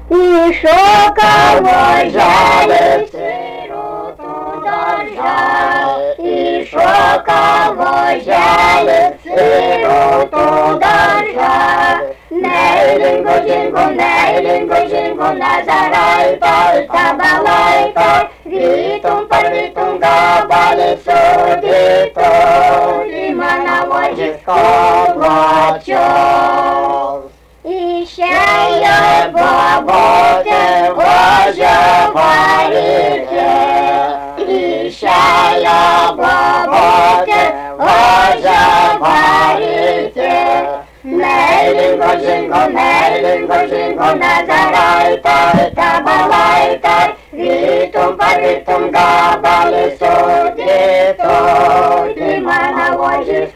І шукало жаль сироту держав, і шукало жаль сироту держав. Нейлінку, жінку, назарайта, та балайта, рітум, парвітум, габалі, судіту, лімана вожі колочов. І ще є баботи, вожа варіки, і ще є баботи, вожа варіки. Нейлінку, жінку, назарайта, та балайта, рітум, парвітум, габалі, судіту, лімана вожі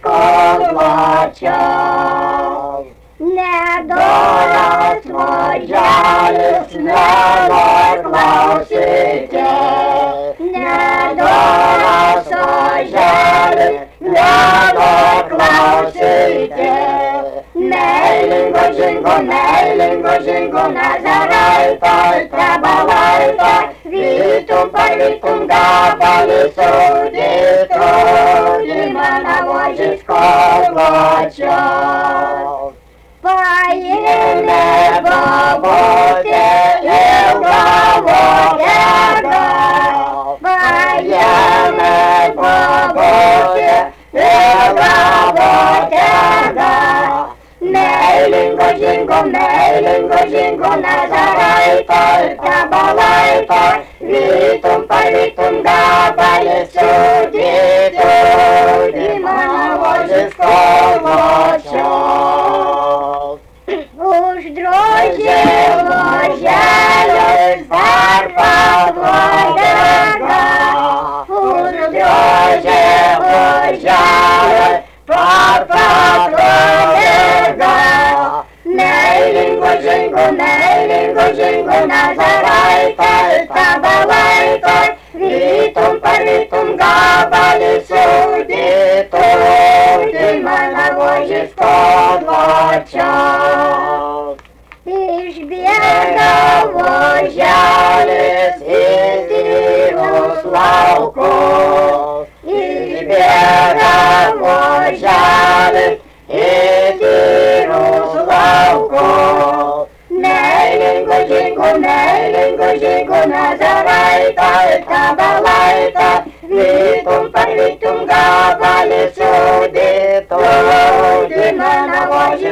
колочов. Не доросла жалість, не клаусите, не доросла жалість, не клаусите. Нейлінку, жінку, назарайта, та балайта, рітум, парвітум, габалі, судіту, лімана вожі колочов. Паїне баботе, ілгавотега, паїне баботе, ілгавотега. Нейлінку, жінку, назарайта, та балайта, рітум, парвітум, габалі, судіту, лімана вожі колочов. Уж друзіло жаль, Парфа-твоєга, уж друзіло жаль, Парфа-твоєга. Нейлінку, жінку, назарайта, та балайта, рітум, парвітум, габалі, судіту, лімана вожі колочов. І ж бігало жалість, і Ярославку, і ж бігало жалість, і Ярославку. Нейлінку, жінку, назарайта, та балайта, рітум, парвітум, габалі, судіту, лімана вожі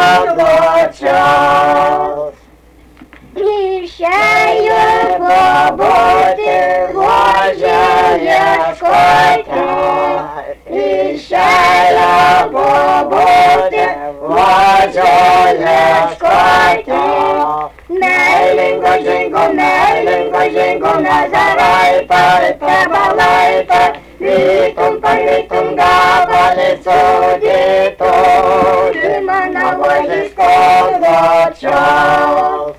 колочов. І ще є баботи, вожа єшкоти, і ще є баботи, вожа єшкоти. Нейлінку, жінку, назарайта, та балайта, рітум, парвітум, габалі, судіту, лімана вожі колочов.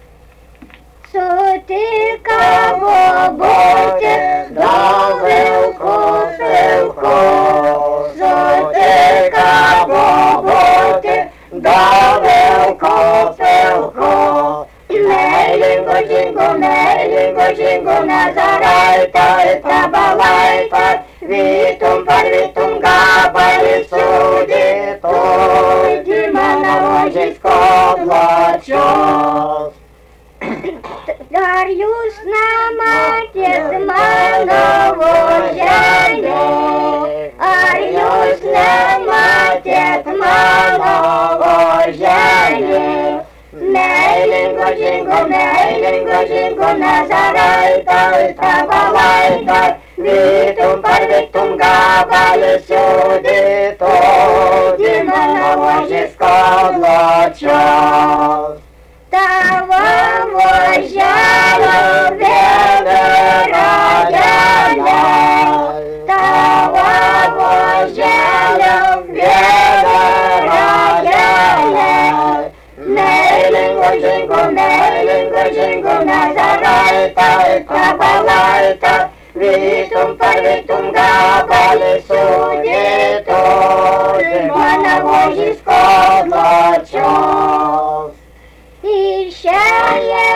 Сутика баботи, давилку, сутика баботи, давилку, Нейлінку, жінку, назарайта, та балайта, рітум, парвітум, габалі, судіту, лімана вожі колочов. Дар'юс нам отец мановожение, Ар'юс нам отец мановожение. Нейлінку, жінку, назарайта, та балайта, рітум, парвітум, габалі, судіту, лімана вожі колочов. Та вожало вибирає, та вожало вибирає. Нейлінку, жінку, назарайта, та балайта, рітум, парвітум, габалі, судіту, лімана вожі колочов. І ще є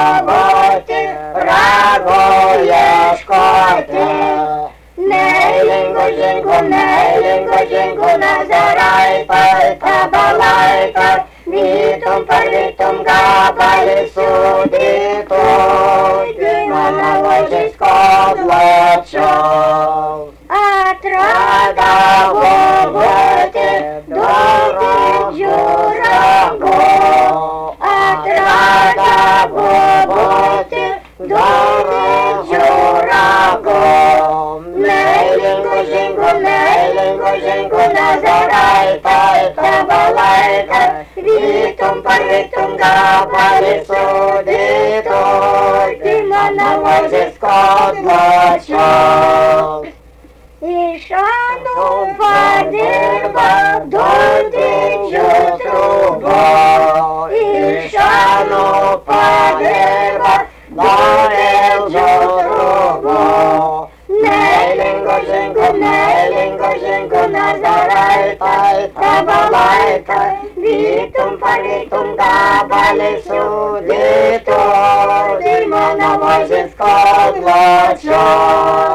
galvoti, rago ieškoti. Meilingo žingu, nazaraitai, tabalaitai, vytum parvytum gabalį sudėtų, mano ložis kodlačiau. Atradavo būti didžių ragų, atradavo būti didžių ragų. Meilingo žingu, nazaraitai, tabalaitai, vytum parvytum gabalį sudėtų, mano ložis kodlačiau. Iš anų padirba du didžių trūbų, iš anų padirba du didžių trūbų. Meilingo žingu, nazaraitai, tabalaitai, vytum parvytum gabalį sudėtų, mano ložis kodlačiau.